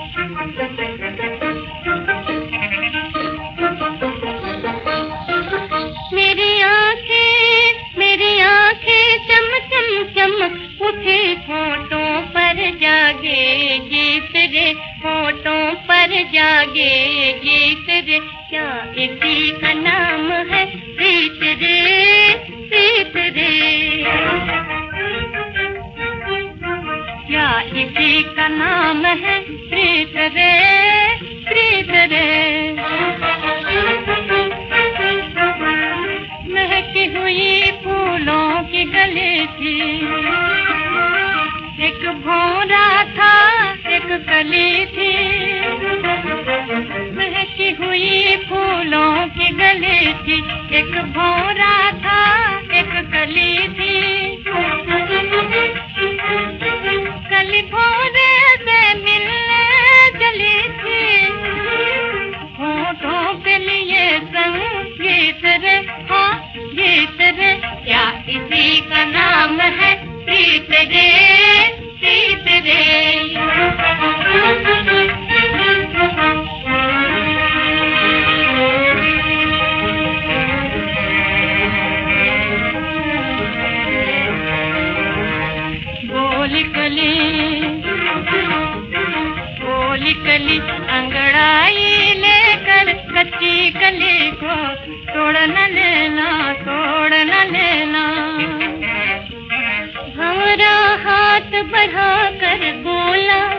मेरी आंखें चम चम चमक उठे, होठों पर जागेगी फिर, होठों पर जागेगी फिर। क्या इसी का नाम है प्रीत रे, प्रीत रे। क्या इसी का नाम है प्रीत रे, प्रीत रे। महकी हुई फूलों की गली थी, एक भौरा था एक कली थी। महकी हुई फूलों की गली थी, एक भौरा था एक कली थी। कली भौरे से मिलने चली थी, होठों के लिए संगीत रे, हाँ गीत रे। क्या इसी का नाम है प्रीत रे, प्रीत रे। बोली कली, बोली कली अंगड़ाई लेकर, कच्ची कली को तोड़ न लेना, तोड़ न लेना। भंवरा हाथ बढ़ा कर बोला,